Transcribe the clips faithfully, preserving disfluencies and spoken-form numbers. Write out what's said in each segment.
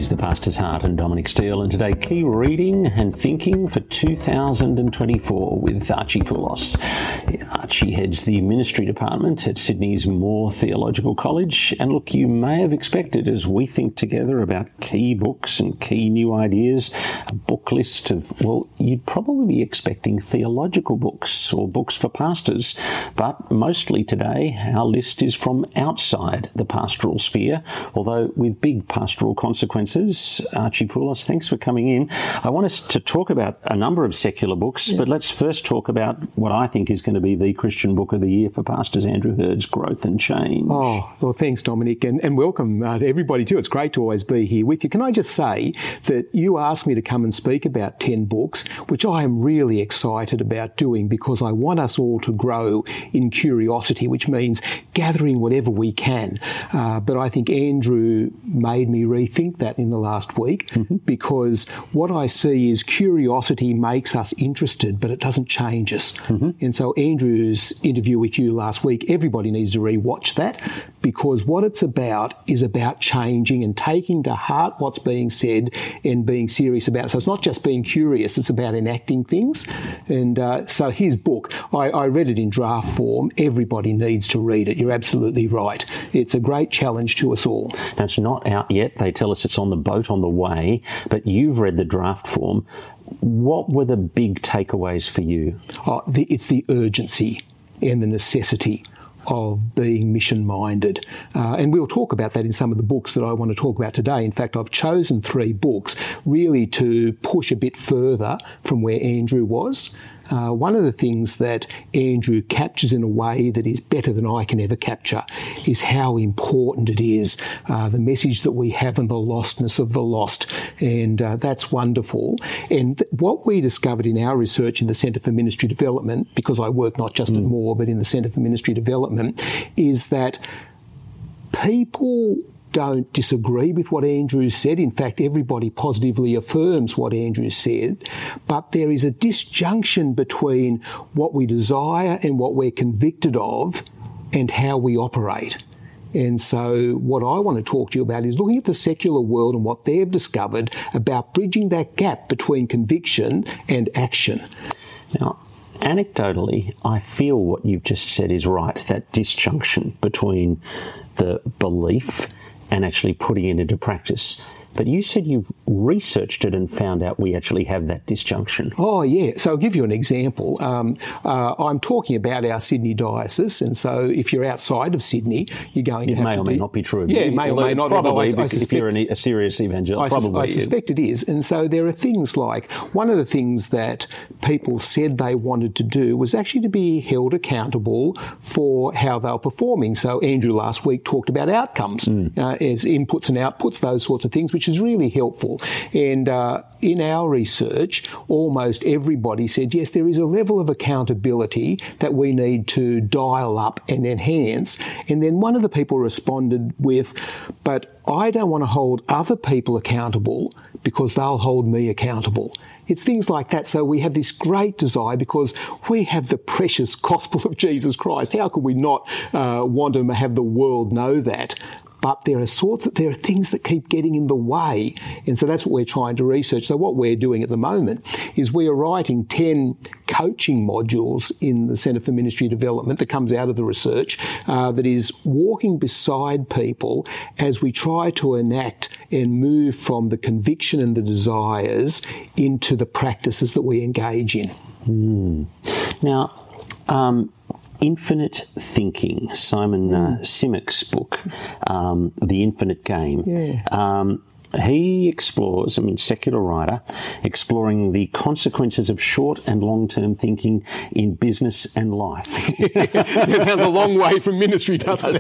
is The Pastor's Heart and Dominic Steele, and today key reading and thinking for two thousand twenty-four with Archie Poulos. Archie heads the ministry department at Sydney's Moore Theological College, and look, you may have expected as we think together about key books and key new ideas, a book list of, well, you'd probably be expecting theological books or books for pastors, but mostly today our list is from outside the pastoral sphere, although with big pastoral consequences. Archie Poulos, thanks for coming in. I want us to talk about a number of secular books, yeah. but let's first talk about what I think is going to be the Christian book of the year for pastors, Andrew Hurd's Growth and Change. Oh, well, thanks, Dominic, and, and welcome uh, to everybody too. It's great to always be here with you. Can I just say that you asked me to come and speak about ten books, which I am really excited about doing because I want us all to grow in curiosity, which means gathering whatever we can. Uh, but I think Andrew made me rethink that in the last week mm-hmm. because what I see is curiosity makes us interested, but it doesn't change us. Mm-hmm. And so Andrew's interview with you last week, everybody needs to re-watch that because what it's about is about changing and taking to heart what's being said and being serious about it. So it's not just being curious, it's about enacting things. And uh, so his book, I, I read it in draft form. Everybody needs to read it. You're absolutely right. It's a great challenge to us all. Now, it's not out yet. They tell us it's on the boat on the way, but you've read the draft form. What were the big takeaways for you? Oh, the, it's the urgency and the necessity of being mission-minded. Uh, and we'll talk about that in some of the books that I want to talk about today. In fact, I've chosen three books really to push a bit further from where Andrew was. Uh, one of the things that Andrew captures in a way that is better than I can ever capture is how important it is, uh, the message that we have and the lostness of the lost. And uh, that's wonderful. And th- what we discovered in our research in the Centre for Ministry Development, because I work not just mm. at Moore but in the Centre for Ministry Development, is that people don't disagree with what Andrew said. In fact, everybody positively affirms what Andrew said. But there is a disjunction between what we desire and what we're convicted of and how we operate. And so what I want to talk to you about is looking at the secular world and what they've discovered about bridging that gap between conviction and action. Now, anecdotally, I feel what you've just said is right, that disjunction between the belief and actually putting it into practice. But you said you've researched it and found out we actually have that disjunction. Oh, yeah. So I'll give you an example. Um, uh, I'm talking about our Sydney diocese, and so if you're outside of Sydney, you're going it to have may to or be, may not be true. Yeah, it may or may not. Probably, I, I if suspect, you're an, a serious evangelical, I, probably I suspect it is. And so there are things like, one of the things that people said they wanted to do was actually to be held accountable for how they were performing. So Andrew last week talked about outcomes mm. uh, as inputs and outputs, those sorts of things, which is really helpful. And uh, in our research, almost everybody said, yes, there is a level of accountability that we need to dial up and enhance. And then one of the people responded with, but I don't want to hold other people accountable because they'll hold me accountable. It's things like that. So we have this great desire because we have the precious gospel of Jesus Christ. How could we not uh, want to have the world know that? But there are sorts of, there are things that keep getting in the way. And so that's what we're trying to research. So what we're doing at the moment is we are writing ten coaching modules in the Centre for Ministry Development that comes out of the research uh, that is walking beside people as we try to enact and move from the conviction and the desires into the practices that we engage in. Mm. Now, um, Infinite Thinking, Simon uh, Sinek's book, um, The Infinite Game. Yeah. Um, he explores, I mean, secular writer, exploring the consequences of short and long-term thinking in business and life. That sounds a long way from ministry, doesn't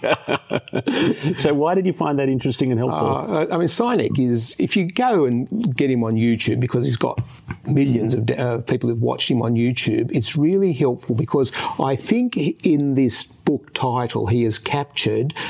it? So why did you find that interesting and helpful? Uh, I mean, Sinek is, if you go and get him on YouTube, because he's got millions of uh, people who've watched him on YouTube, it's really helpful because I think in this book title he has captured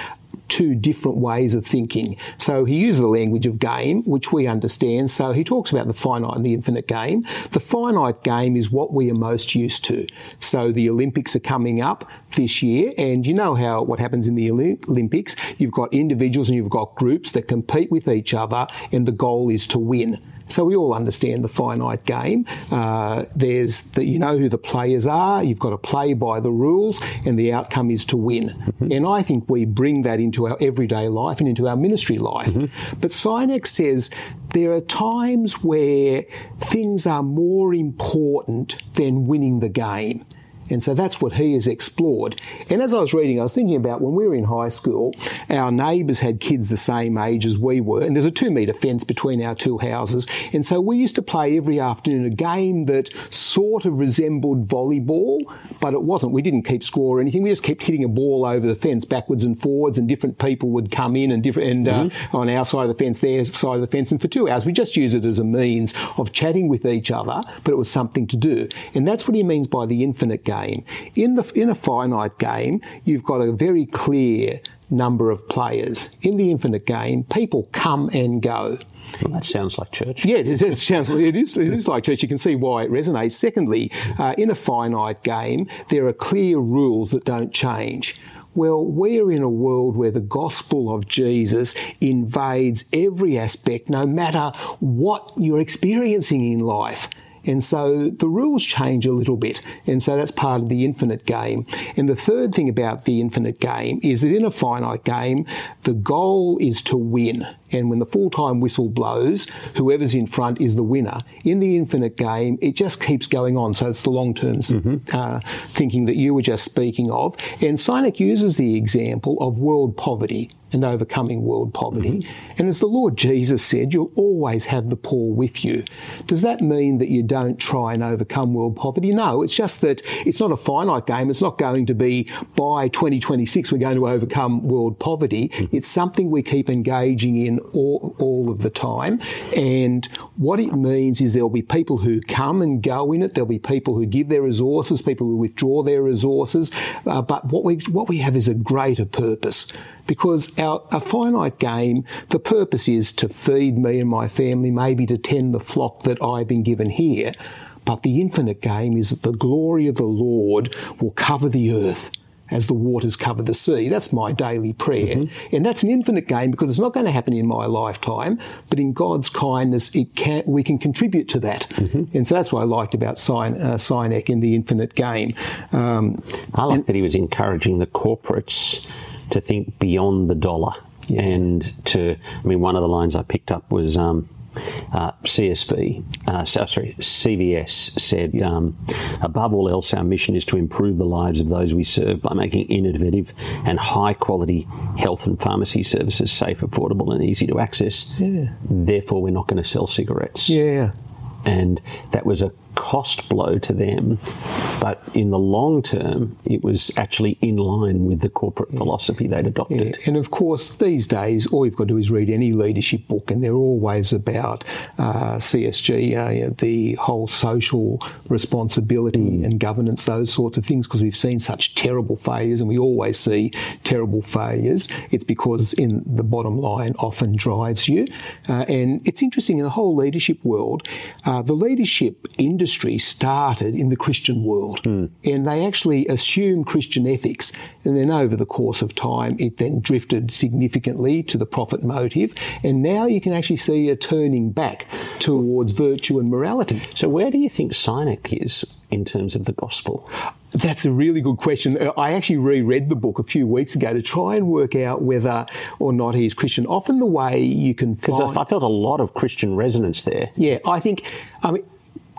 two different ways of thinking. So he uses the language of game, which we understand. So he talks about the finite and the infinite game. The finite game is what we are most used to. So the Olympics are coming up this year, and you know how what happens in the Olympics. You've got individuals and you've got groups that compete with each other, and the goal is to win. So we all understand the finite game. Uh, there's the, you know who the players are. You've got to play by the rules, and the outcome is to win. Mm-hmm. And I think we bring that into our everyday life and into our ministry life. Mm-hmm. But Sinek says there are times where things are more important than winning the game. And so that's what he has explored. And as I was reading, I was thinking about when we were in high school, our neighbours had kids the same age as we were, and there's a two-metre fence between our two houses. And so we used to play every afternoon a game that sort of resembled volleyball, but it wasn't. We didn't keep score or anything. We just kept hitting a ball over the fence backwards and forwards, and different people would come in and different and mm-hmm. uh, on our side of the fence, their side of the fence. And for two hours, we just used it as a means of chatting with each other, but it was something to do. And that's what he means by the infinite game. Game. In the in a finite game, you've got a very clear number of players. In the infinite game, people come and go. Well, that sounds like church. Yeah, it, it sounds. It is. It is like church. You can see why it resonates. Secondly, uh, in a finite game, there are clear rules that don't change. Well, we're in a world where the gospel of Jesus invades every aspect, no matter what you're experiencing in life. And so the rules change a little bit. And so that's part of the infinite game. And the third thing about the infinite game is that in a finite game, the goal is to win. And when the full-time whistle blows, whoever's in front is the winner. In the infinite game, it just keeps going on. So it's the long-term mm-hmm. uh, thinking that you were just speaking of. And Sinek uses the example of world poverty and overcoming world poverty. Mm-hmm. And as the Lord Jesus said, you'll always have the poor with you. Does that mean that you don't try and overcome world poverty? No, it's just that it's not a finite game. It's not going to be by twenty twenty-six we're going to overcome world poverty. Mm-hmm. It's something we keep engaging in all, all of the time. And what it means is there'll be people who come and go in it. There'll be people who give their resources, people who withdraw their resources. Uh, but what we what we have is a greater purpose. Because our a finite game, the purpose is to feed me and my family, maybe to tend the flock that I've been given here. But the infinite game is that the glory of the Lord will cover the earth as the waters cover the sea. That's my daily prayer. Mm-hmm. And that's an infinite game because it's not going to happen in my lifetime, but in God's kindness, it can we can contribute to that. Mm-hmm. And so that's what I liked about Sin, uh, Sinek in the infinite game. Um, I like and, that he was encouraging the corporates to think beyond the dollar. Yeah. And to, I mean, one of the lines I picked up was um, uh, C S B, uh, sorry, C V S said, um, above all else, our mission is to improve the lives of those we serve by making innovative and high-quality health and pharmacy services safe, affordable and easy to access. Yeah. Therefore, we're not going to sell cigarettes. Yeah. And that was a cost blow to them, but in the long term, it was actually in line with the corporate yeah. philosophy they'd adopted. Yeah. And of course, these days, all you've got to do is read any leadership book, and they're always about uh, C S G, uh, you know, the whole social responsibility mm. and governance, those sorts of things, because we've seen such terrible failures, and we always see terrible failures. It's because in the bottom line often drives you. Uh, and it's interesting, in the whole leadership world, uh, the leadership industry started in the Christian world, mm. and they actually assumed Christian ethics, and then over the course of time it then drifted significantly to the profit motive, and now you can actually see a turning back towards virtue and morality. So where do you think Sinek is in terms of the gospel? That's a really good question. I actually reread the book a few weeks ago to try and work out whether or not he's Christian. Often the way you can find... Because I felt a lot of Christian resonance there. Yeah, I think... I mean,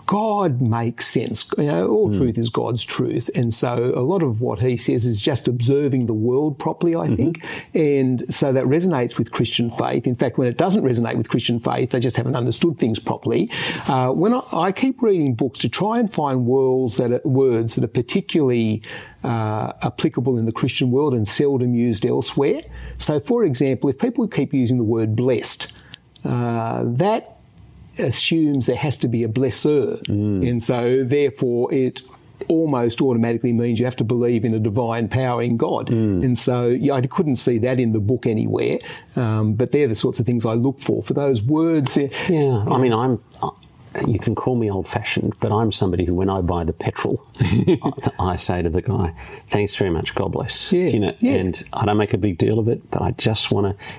God makes sense. You know, all mm. truth is God's truth. And so a lot of what he says is just observing the world properly, I mm-hmm. think. And so that resonates with Christian faith. In fact, when it doesn't resonate with Christian faith, they just haven't understood things properly. Uh, when I, I keep reading books to try and find words that are, words that are particularly uh, applicable in the Christian world and seldom used elsewhere. So, for example, if people keep using the word blessed, uh, that assumes there has to be a blesser. Mm. And so, therefore, it almost automatically means you have to believe in a divine power in God. Mm. And so yeah, I couldn't see that in the book anywhere. Um, but they're the sorts of things I look for, for those words. Yeah, yeah. I mean, I'm... You can call me old-fashioned, but I'm somebody who, when I buy the petrol, I, I say to the guy, "Thanks very much, God bless." Yeah, you know, yeah. And I don't make a big deal of it, but I just want to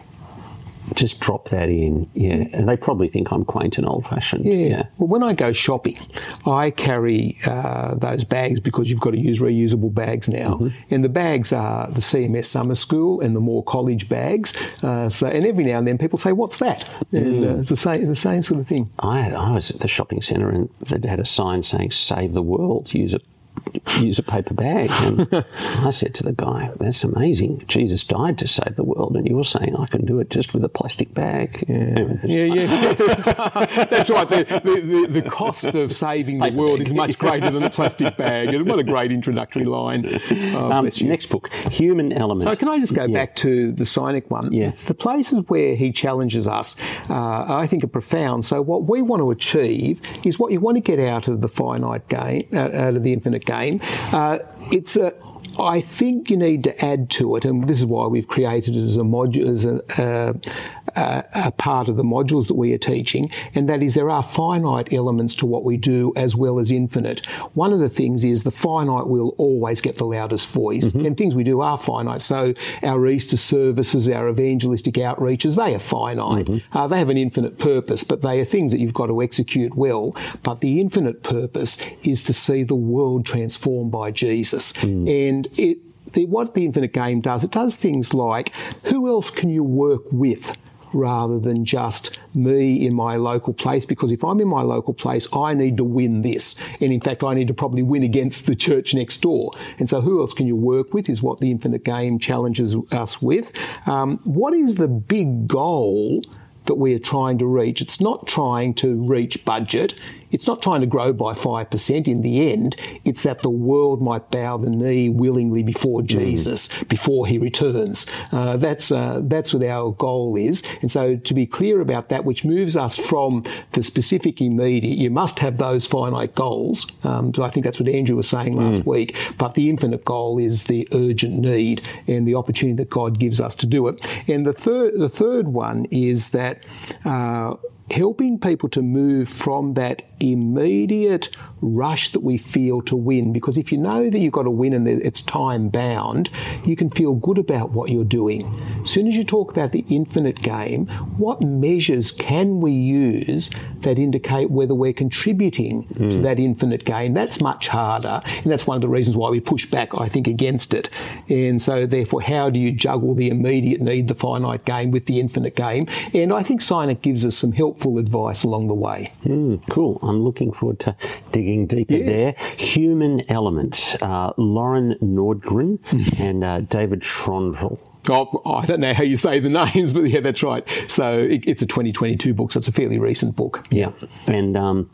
just drop that in. Yeah, and they probably think I'm quaint and old-fashioned. Yeah. yeah. Well, when I go shopping, I carry uh, those bags because you've got to use reusable bags now, mm-hmm. and the bags are the C M S Summer School and the More College bags. Uh, so, and every now and then people say, "What's that?" And uh, it's the same, the same sort of thing. I had, I was at the shopping centre and they had a sign saying "Save the world, use a use a paper bag." And I said to the guy, "That's amazing. Jesus died to save the world, and you're saying I can do it just with a plastic bag." Yeah, anyway, yeah, yeah. That's right. The, the, the cost of saving the paper world bag. Is much greater than the plastic bag. And what a great introductory line. Oh, um, next book, Human Element. So can I just go yeah. back to the Sinek one? Yeah. The places where he challenges us, uh, I think, are profound. So what we want to achieve is what you want to get out of the finite game, out, out of the infinite game. Uh, it's a I think you need to add to it, and this is why we've created it as a module, as a, uh, a, a part of the modules that we are teaching, and that is there are finite elements to what we do as well as infinite. One of the things is the finite will always get the loudest voice, mm-hmm. and things we do are finite. So our Easter services, our evangelistic outreaches, they are finite. Mm-hmm. Uh, they have an infinite purpose, but they are things that you've got to execute well. But the infinite purpose is to see the world transformed by Jesus. Mm. And it, the, what the infinite game does, it does things like, who else can you work with rather than just me in my local place? Because if I'm in my local place, I need to win this. And in fact, I need to probably win against the church next door. And so who else can you work with is what the infinite game challenges us with. Um, what is the big goal that we are trying to reach? It's not trying to reach budget. It's not trying to grow by five percent in the end. It's that the world might bow the knee willingly before Jesus, mm. before he returns. Uh, that's uh, that's what our goal is. And so to be clear about that, which moves us from the specific immediate, you must have those finite goals. Um, so I think that's what Andrew was saying last mm. week. But the infinite goal is the urgent need and the opportunity that God gives us to do it. And the third, the third one is that uh, helping people to move from that immediate rush that we feel to win. Because if you know that you've got to win and it's time bound, you can feel good about what you're doing. As soon as you talk about the infinite game, what measures can we use that indicate whether we're contributing mm. to that infinite game? That's much harder. And that's one of the reasons why we push back, I think, against it. And so therefore, how do you juggle the immediate need, the finite game, with the infinite game? And I think Sinek gives us some helpful advice along the way. Mm, cool. I'm looking forward to digging deeper yes. there. Human Element, uh, Lauren Nordgren and uh, David Schrondrell. Oh, I don't know how you say the names, but yeah, that's right. So it, it's a twenty twenty-two book, so it's a fairly recent book. Yeah. And um,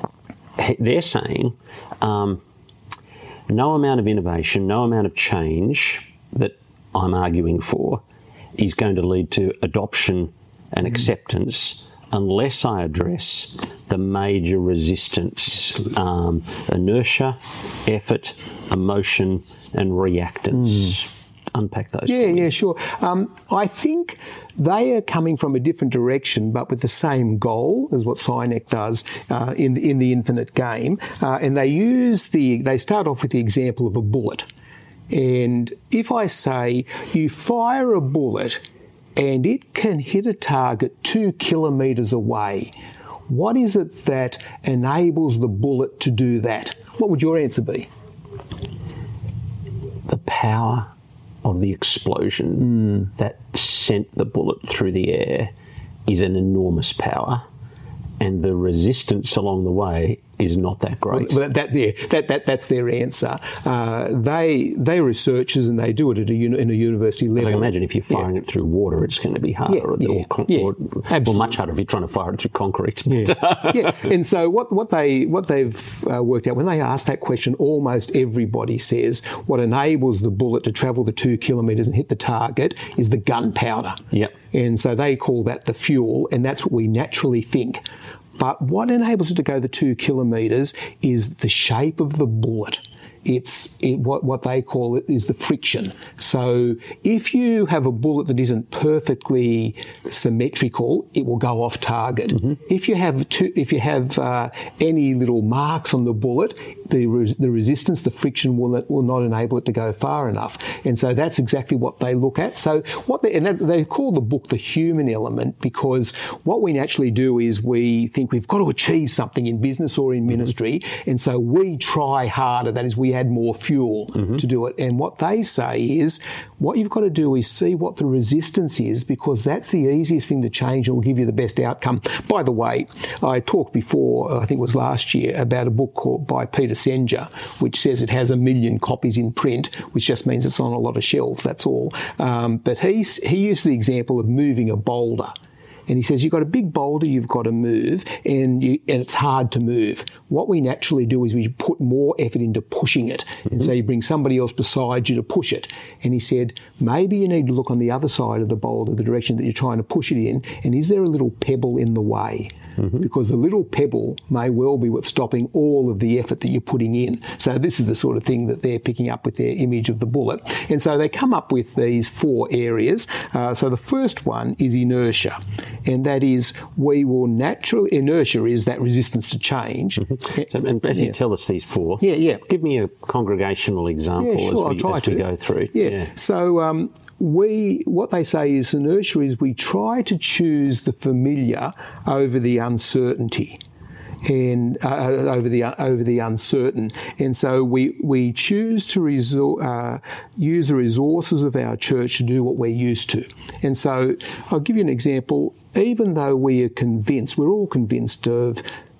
they're saying um, no amount of innovation, no amount of change that I'm arguing for is going to lead to adoption and acceptance unless I address the major resistance, um, inertia, effort, emotion, and reactance. Mm. Unpack those. Yeah, yeah, sure. Um, I think they are coming from a different direction, but with the same goal as what Sinek does uh, in the, in the infinite game. Uh, and they use the. They start off with the example of a bullet. And if I say you fire a bullet and it can hit a target two kilometres away, what is it that enables the bullet to do that? What would your answer be? The power of the explosion mm. that sent the bullet through the air is an enormous power, and the resistance along the way is not that great. Well, that, yeah, that, that, that's their answer. Uh, they, they're researchers and they do it at a uni- in a university level. I can imagine if you're firing yeah. it through water, it's going to be harder. Yeah, or, yeah, or, con- yeah, or well, much harder if you're trying to fire it through concrete. Yeah. yeah. And so what, what, they, what they've uh, worked out, when they ask that question, almost everybody says what enables the bullet to travel the two kilometres and hit the target is the gunpowder. Yep. And so they call that the fuel, and that's what we naturally think. But what enables it to go the two kilometres is the shape of the bullet. it's it, what, what they call it is the friction. So if you have a bullet that isn't perfectly symmetrical, it will go off target. Mm-hmm. If you have two, if you have uh, any little marks on the bullet, the res- the resistance, the friction will will not enable it to go far enough. And so that's exactly what they look at. So what they, and they call the book the human element, because what we naturally do is we think we've got to achieve something in business or in ministry, mm-hmm. and so we try harder. That is, we add more fuel mm-hmm. to do it. And what they say is, what you've got to do is see what the resistance is, because that's the easiest thing to change and will give you the best outcome. By the way, I talked before, I think it was last year, about a book called by Peter Senja, which says it has a million copies in print, which just means it's on a lot of shelves, that's all. Um, but he, he used the example of moving a boulder. And he says, you've got a big boulder you've got to move, and you, and it's hard to move. What we naturally do is we put more effort into pushing it. Mm-hmm. And so you bring somebody else beside you to push it. And he said, maybe you need to look on the other side of the boulder, the direction that you're trying to push it in, and is there a little pebble in the way? Mm-hmm. Because the little pebble may well be what's stopping all of the effort that you're putting in. So this is the sort of thing that they're picking up with their image of the bullet. And so they come up with these four areas. Uh, so the first one is inertia. And that is, we will naturally, inertia is that resistance to change. Mm-hmm. So, and as you yeah. tell us these four, yeah, yeah. give me a congregational example yeah, sure, as, we, as we go through. Yeah. yeah. So um, we, what they say is inertia is we try to choose the familiar over the uncertainty. And uh, over the over the uncertain, and so we we choose to resor- uh, use the resources of our church to do what we're used to. And so I'll give you an example. Even though we are convinced, we're all convinced of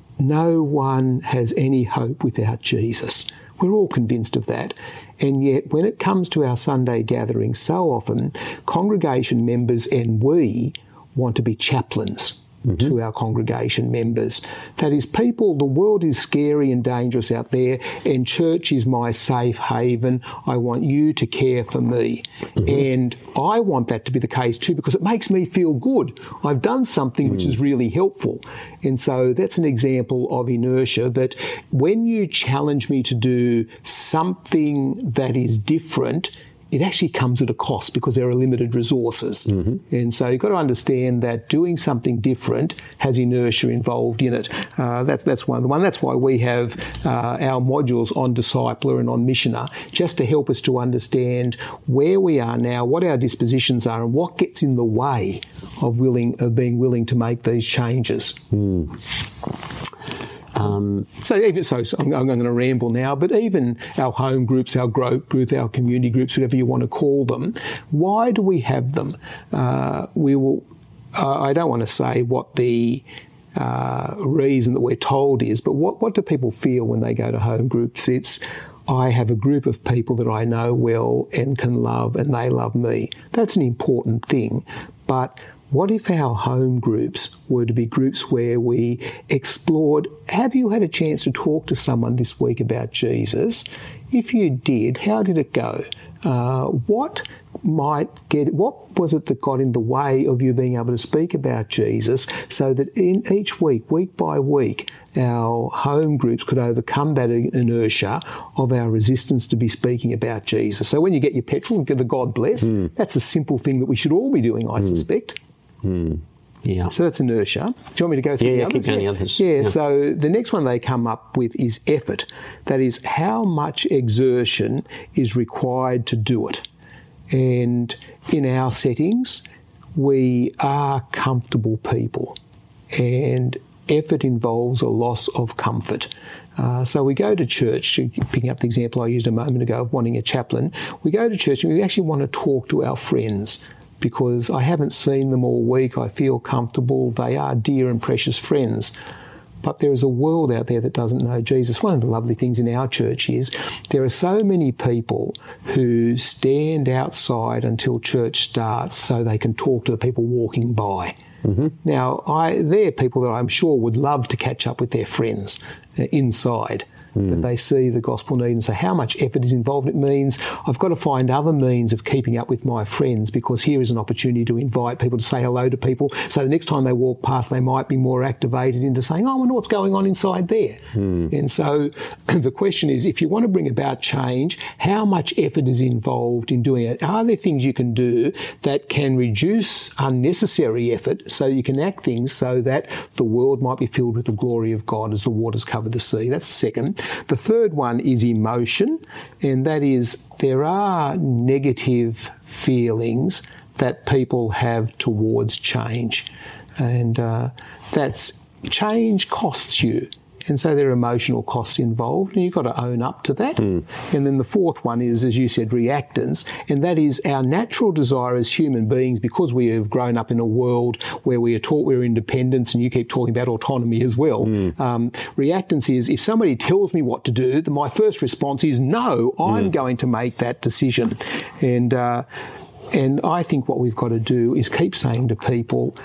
no one has any hope without Jesus. We're all convinced of that. And yet, when it comes to our Sunday gatherings, so often congregation members and we want to be chaplains. Mm-hmm. to our congregation members. That is, people, the world is scary and dangerous out there, and church is my safe haven. I want you to care for me. Mm-hmm. And I want that to be the case too, because it makes me feel good. I've done something mm. which is really helpful. And so that's an example of inertia, that when you challenge me to do something that is different, it actually comes at a cost because there are limited resources. Mm-hmm. And so you've got to understand that doing something different has inertia involved in it. Uh, that, that's one of the one. That's why we have uh, our modules on Discipler and on Missioner, just to help us to understand where we are now, what our dispositions are, and what gets in the way of willing of being willing to make these changes. Mm. Um, so even so, so I'm, I'm going to ramble now, but even our home groups, our growth group, our community groups, whatever you want to call them, why do we have them? Uh, we will. Uh, I don't want to say what the uh, reason that we're told is, but what what do people feel when they go to home groups? It's, I have a group of people that I know well and can love, and they love me. That's an important thing, but what if our home groups were to be groups where we explored, have you had a chance to talk to someone this week about Jesus? If you did, how did it go? Uh, what might get, what was it that got in the way of you being able to speak about Jesus, so that in each week, week by week, our home groups could overcome that inertia of our resistance to be speaking about Jesus? So when you get your petrol, get the God bless, mm. that's a simple thing that we should all be doing, I mm. suspect. Mm. Yeah. So that's inertia. Do you want me to go through yeah, the yeah, others? Keep going yeah, the others. Yeah, yeah, so the next one they come up with is effort. That is, how much exertion is required to do it. And in our settings, we are comfortable people, and effort involves a loss of comfort. Uh, so we go to church, picking up the example I used a moment ago of wanting a chaplain, we go to church and we actually want to talk to our friends, because I haven't seen them all week, I feel comfortable, they are dear and precious friends. But there is a world out there that doesn't know Jesus. One of the lovely things in our church is there are so many people who stand outside until church starts so they can talk to the people walking by. Mm-hmm. Now, I, they're people that I'm sure would love to catch up with their friends uh, inside. mm. but they see the gospel need and say how much effort is involved. It means I've got to find other means of keeping up with my friends, because here is an opportunity to invite people to say hello to people, so the next time they walk past they might be more activated into saying, oh, I wonder what's going on inside there. Mm. And so the question is, if you want to bring about change, how much effort is involved in doing it? Are there things you can do that can reduce unnecessary effort so you can act things so that the world might be filled with the glory of God as the waters cover the sea? That's the second. The third one is emotion, and that is there are negative feelings that people have towards change, and uh, that's change costs you. And so there are emotional costs involved, and you've got to own up to that. Mm. And then the fourth one is, as you said, reactance, and that is our natural desire as human beings, because we have grown up in a world where we are taught we're independence, and you keep talking about autonomy as well. Mm. Um, reactance is, if somebody tells me what to do, then my first response is, no, I'm mm. going to make that decision. And, uh, and I think what we've got to do is keep saying to people,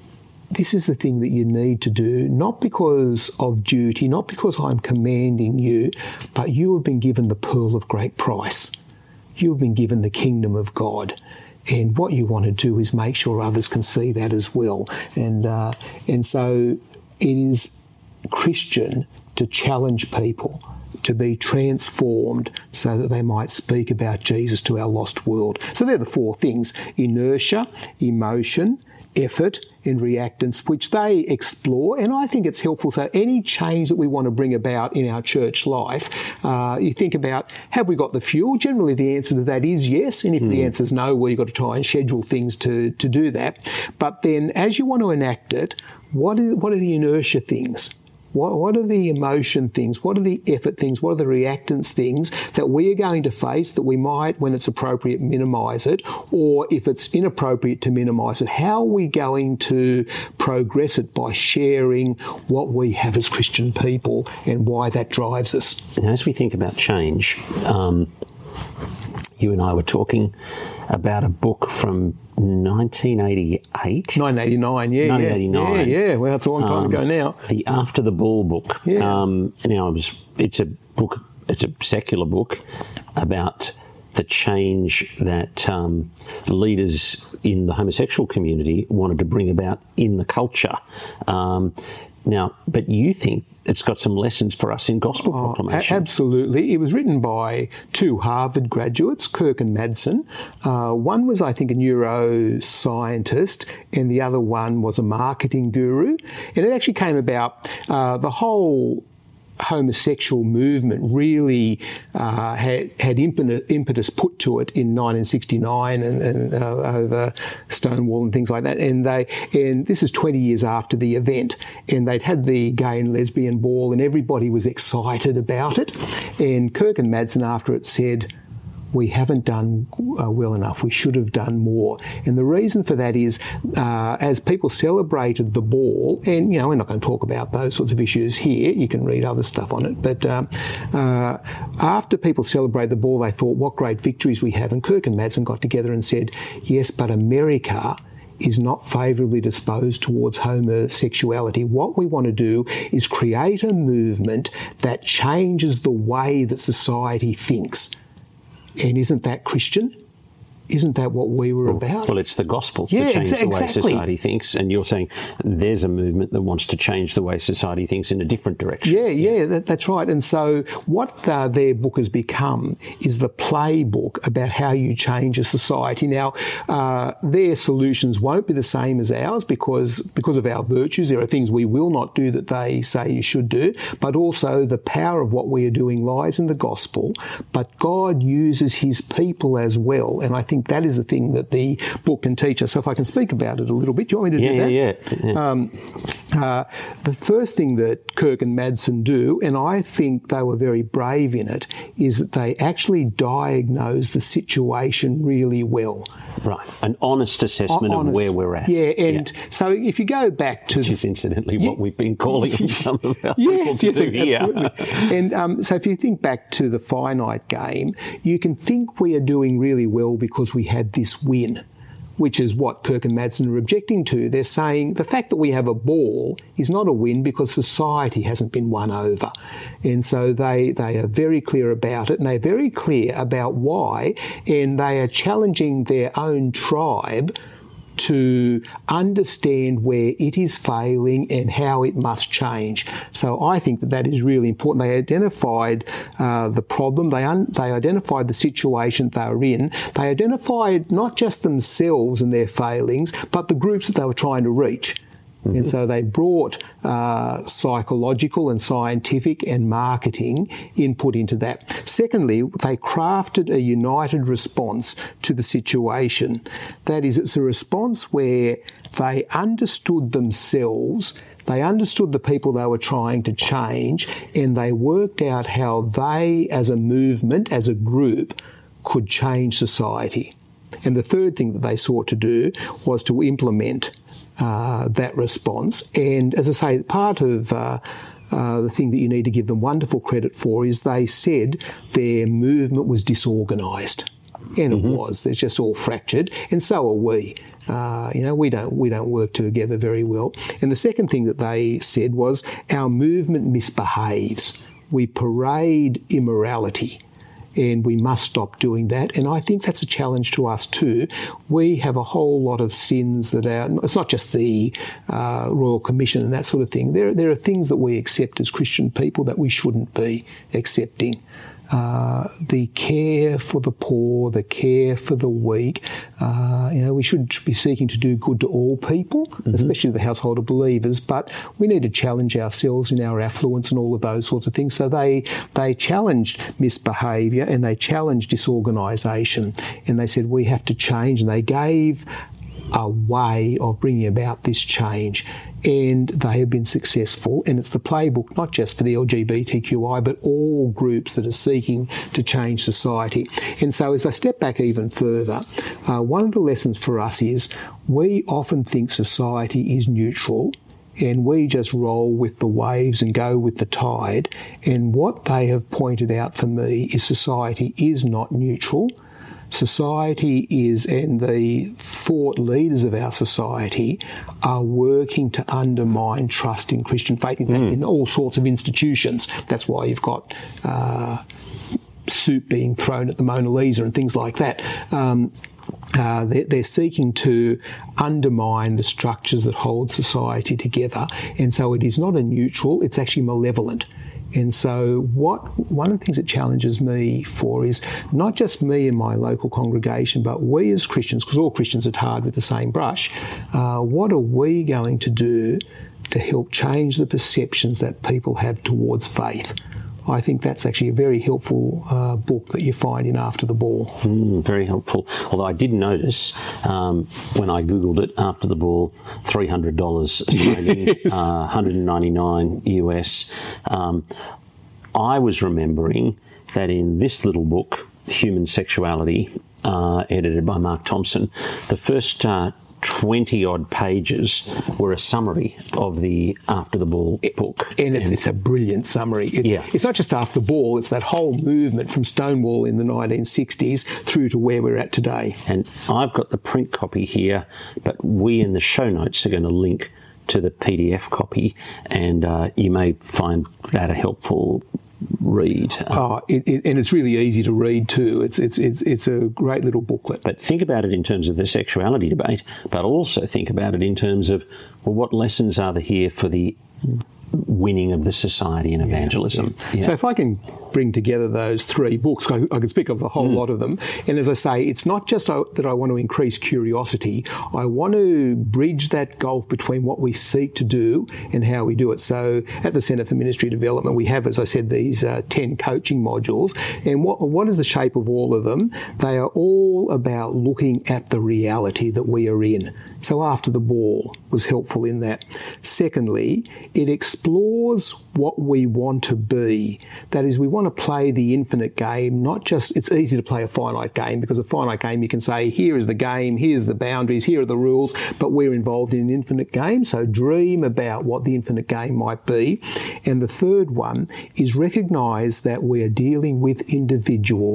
this is the thing that you need to do, not because of duty, not because I'm commanding you, but you have been given the pearl of great price. You have been given the kingdom of God. And what you want to do is make sure others can see that as well. And, uh, and so it is Christian to challenge people to be transformed so that they might speak about Jesus to our lost world. So they're the four things: inertia, emotion, effort, and reactance, which they explore. And I think it's helpful. So any change that we want to bring about in our church life, uh, you think about, have we got the fuel? Generally the answer to that is yes. And if mm. the answer is no, well, you've got to try and schedule things to, to do that. But then as you want to enact it, what are, what are the inertia things? What, what are the emotion things? What are the effort things? What are the reactance things that we are going to face that we might, when it's appropriate, minimise it? Or if it's inappropriate to minimise it, how are we going to progress it by sharing what we have as Christian people and why that drives us? And as we think about change, um, you and I were talking about a book from nineteen eighty-eight. nineteen eighty-nine, yeah, nineteen eighty-nine. Yeah, yeah. Well, it's a long time um, ago now. The After the Ball book. Yeah. Um, now, it was, it's a book, it's a secular book about the change that um, leaders in the homosexual community wanted to bring about in the culture. Um, now, but you think it's got some lessons for us in gospel oh, proclamation. A- absolutely. It was written by two Harvard graduates, Kirk and Madsen. Uh, one was, I think, a neuroscientist, and the other one was a marketing guru. And it actually came about, uh, the whole homosexual movement really uh, had, had impetus, impetus put to it in nineteen sixty-nine and, and uh, over Stonewall and things like that. And they and this is twenty years after the event, and they'd had the gay and lesbian ball, and everybody was excited about it. And Kirk and Madsen, after it, said, we haven't done uh, well enough. We should have done more. And the reason for that is, uh, as people celebrated the ball, and, you know, we're not going to talk about those sorts of issues here. You can read other stuff on it. But um, uh, after people celebrated the ball, they thought, what great victories we have. And Kirk and Madsen got together and said, yes, but America is not favourably disposed towards homosexuality. What we want to do is create a movement that changes the way that society thinks. And isn't that Christian? Isn't that what we were well, about? Well, it's the gospel yeah, to change exa- the way exactly. society thinks. And you're saying there's a movement that wants to change the way society thinks in a different direction. Yeah, yeah, yeah that, that's right. And so what uh, their book has become is the playbook about how you change a society. Now, uh, their solutions won't be the same as ours because, because of our virtues. There are things we will not do that they say you should do, but also the power of what we are doing lies in the gospel. But God uses his people as well. And I think that is the thing that the book can teach us. So if I can speak about it a little bit, do you want me to yeah, do that? Yeah, yeah, yeah. Um, uh, the first thing that Kirk and Madsen do, and I think they were very brave in it, is that they actually diagnose the situation really well. Right, an honest assessment honest, of where we're at. Yeah, and yeah. so if you go back to... Which is incidentally yeah, what we've been calling some of our yes, people yes, to do here. Absolutely. And um, so if you think back to the finite game, you can think we are doing really well because we had this win. which is what Kirk and Madsen are objecting to. They're saying the fact that we have a ball is not a win because society hasn't been won over. And so they, they are very clear about it, and they're very clear about why, and they are challenging their own tribe to understand where it is failing and how it must change. So I think that that is really important. They identified uh, the problem, they, un- they identified the situation they were in, they identified not just themselves and their failings, but the groups that they were trying to reach. Mm-hmm. And so they brought uh, psychological and scientific and marketing input into that. Secondly, they crafted a united response to the situation. That is, it's a response where they understood themselves, they understood the people they were trying to change, and they worked out how they, as a movement, as a group, could change society. And the third thing that they sought to do was to implement uh, that response. And as I say, part of uh, uh, the thing that you need to give them wonderful credit for is they said their movement was disorganised. And mm-hmm. it was. They're just all fractured. And so are we. Uh, you know, we don't we don't work together very well. And the second thing that they said was our movement misbehaves. We parade immorality. And we must stop doing that. And I think that's a challenge to us too. We have a whole lot of sins that are, it's not just the uh, Royal Commission and that sort of thing. There, there are things that we accept as Christian people that we shouldn't be accepting. Uh, the care for the poor, the care for the weak. Uh, you know, we should be seeking to do good to all people, mm-hmm. especially the household of believers, but we need to challenge ourselves in our affluence and all of those sorts of things. So they they challenged misbehaviour and they challenged disorganisation, and they said we have to change, and they gave a way of bringing about this change. And they have been successful, and it's the playbook not just for the L G B T Q I but all groups that are seeking to change society. And so as I step back even further, uh, one of the lessons for us is we often think society is neutral and we just roll with the waves and go with the tide. And what they have pointed out for me is society is not neutral. Society is, and the thought leaders of our society are working to undermine trust in Christian faith, in fact, mm. in all sorts of institutions. That's why you've got uh, soup being thrown at the Mona Lisa and things like that. Um, uh, they're, they're seeking to undermine the structures that hold society together. And so it is not a neutral, it's actually malevolent. And so what one of the things that challenges me for is not just me and my local congregation, but we as Christians, because all Christians are tarred with the same brush, uh, what are we going to do to help change the perceptions that people have towards faith? I think that's actually a very helpful uh, book that you find in After the Ball. Mm, very helpful. Although I did notice um, when I Googled it, After the Ball, three hundred dollars Australian, yes. uh, one hundred ninety-nine U S. Um, I was remembering that in this little book, Human Sexuality, uh, edited by Mark Thompson, the first uh, twenty-odd pages were a summary of the After the Ball book. And it's, and it's a brilliant summary. It's, yeah. it's not just After the Ball, it's that whole movement from Stonewall in the nineteen sixties through to where we're at today. And I've got the print copy here, but we in the show notes are going to link to the P D F copy, and uh, you may find that a helpful read. Oh, it, it, and it's really easy to read too. It's it's it's it's a great little booklet. But think about it in terms of the sexuality debate, but also think about it in terms of, well, what lessons are there here for the winning of the society and evangelism? Yeah, yeah. Yeah. So if I can bring together those three books, I, I can speak of a whole mm. lot of them. And as I say, it's not just that I want to increase curiosity. I want to bridge that gulf between what we seek to do and how we do it. So at the Centre for Ministry Development, we have, as I said, these uh, ten coaching modules. And what, what is the shape of all of them? They are all about looking at the reality that we are in. So After the Ball was helpful in that. Secondly, it explores what we want to be. That is, we want to play the infinite game, not just, it's easy to play a finite game, because a finite game you can say, here is the game, here's the boundaries, here are the rules, but we're involved in an infinite game, so dream about what the infinite game might be. And the third one is recognise that we are dealing with individuals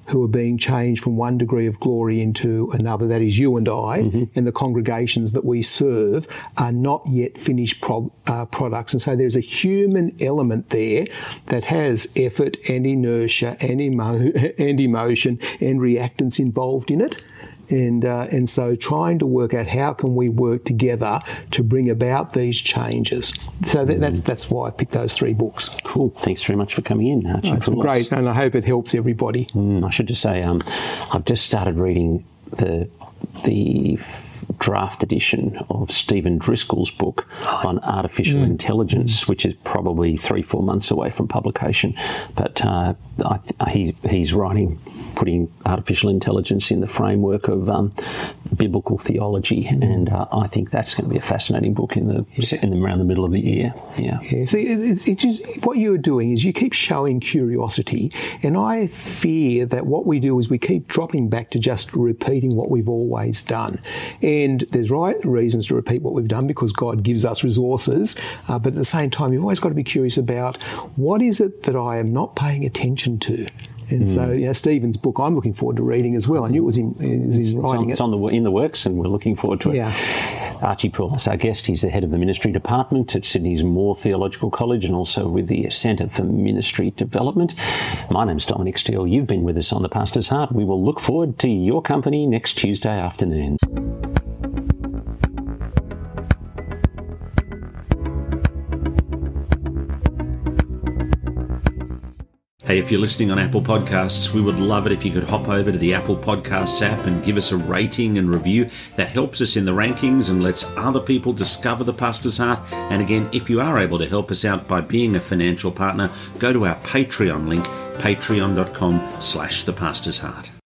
who are being changed from one degree of glory into another, that is you and I, mm-hmm. and the congregations that we serve, are not yet finished pro- uh, products. And so there's a human element there that has effort and inertia and, emo- and emotion and reactance involved in it. And uh, and so trying to work out how can we work together to bring about these changes. So that, that's that's why I picked those three books. Cool. Thanks very much for coming in, Archie. That's oh, great, and I hope it helps everybody. Mm, I should just say um, I've just started reading the the draft edition of Stephen Driscoll's book on artificial mm. intelligence, which is probably three, four months away from publication. But uh, I, he's, he's writing, putting artificial intelligence in the framework of um, biblical theology, mm. and uh, I think that's going to be a fascinating book in the yeah. in the, around the middle of the year. Yeah. yeah. See, it's, it's just what you're doing is you keep showing curiosity, and I fear that what we do is we keep dropping back to just repeating what we've always done. And there's right reasons to repeat what we've done because God gives us resources, uh, but at the same time, you've always got to be curious about what is it that I am not paying attention to. And mm. so, you know, Stephen's book, I'm looking forward to reading as well. I knew it was in, it was in writing it's on, it. It's on the, in the works, and we're looking forward to it. Yeah. Archie Poulos, our guest, he's the head of the ministry department at Sydney's Moore Theological College and also with the Centre for Ministry Development. My name's Dominic Steele. You've been with us on The Pastor's Heart. We will look forward to your company next Tuesday afternoon. Hey, if you're listening on Apple Podcasts, we would love it if you could hop over to the Apple Podcasts app and give us a rating and review. That helps us in the rankings and lets other people discover The Pastor's Heart. And again, if you are able to help us out by being a financial partner, go to our Patreon link, patreon.com slash The Pastor's Heart.